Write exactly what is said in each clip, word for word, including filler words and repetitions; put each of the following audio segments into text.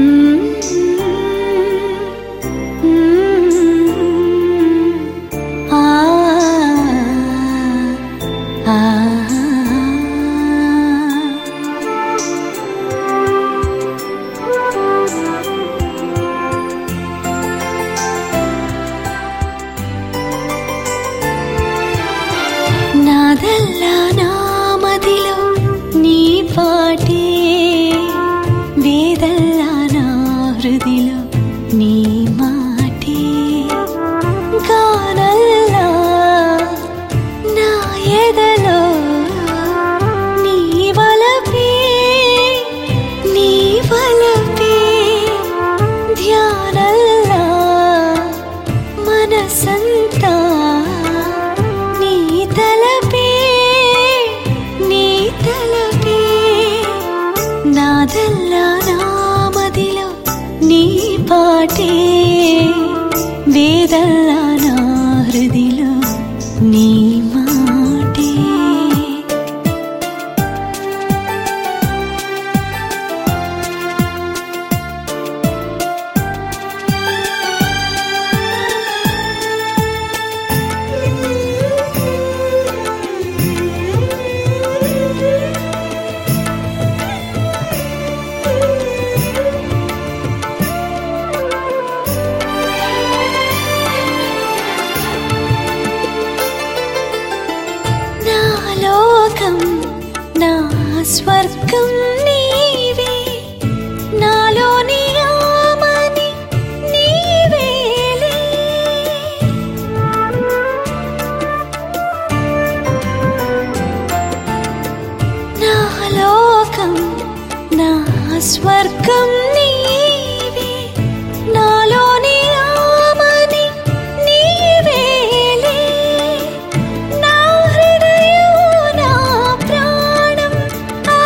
నాదల్లా నా మదిలో నీ పాటే, వేదల్లా నా హృదిలో నీ మాటే, గానల్లా నా ఎదలో నీ వలపే, నీ వలపే, ధ్యానల్లా మనసంతా నీ తలపే, నీ తలపే, నాదల్లా నా మదిలో నీ పాటే, వేదల్లా నా హృదిలో నీ మాటే. నా స్వర్గం నీవే, నాలోని ఆమని నీవేలే, నా లోకం నా స్వర్గం నీవే, నాలోని ఆమని నీవేలే, నా హృదయం నా ప్రాణం, ఆ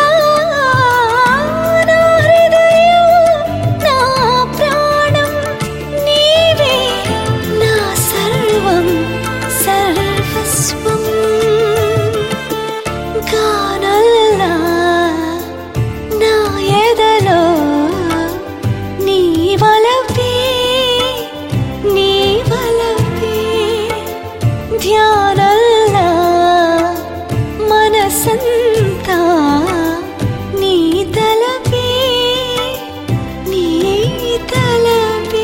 నా హృదయం నా ప్రాణం నీవే, నా సర్వం సర్వస్వం, గానల్లా నా ఎదలో నీ వలపే, నీ వలపే, ధ్యానల్లా మనసంతా నీ తలపే, నీ తలపే.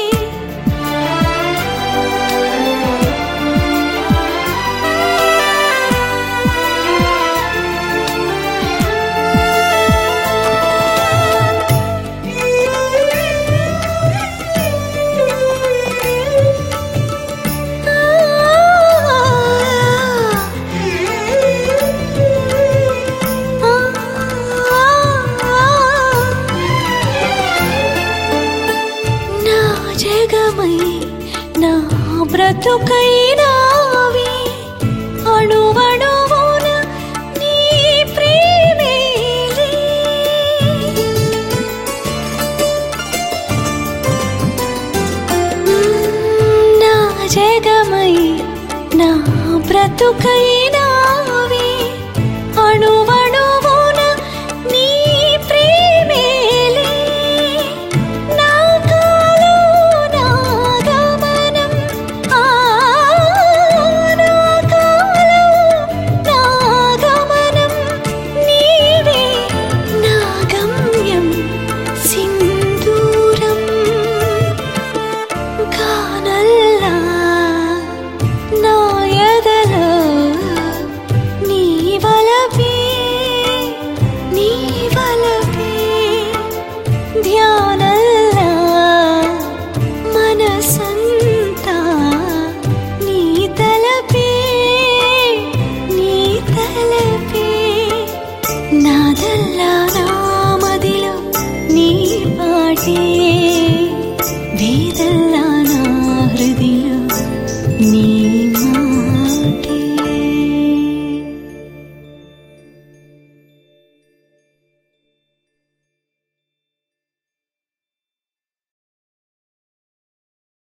నా జగమై నా బ్రతుకైనావి, అణువణువున నీ ప్రేమేలే, నా జగమై నా బ్రతుకై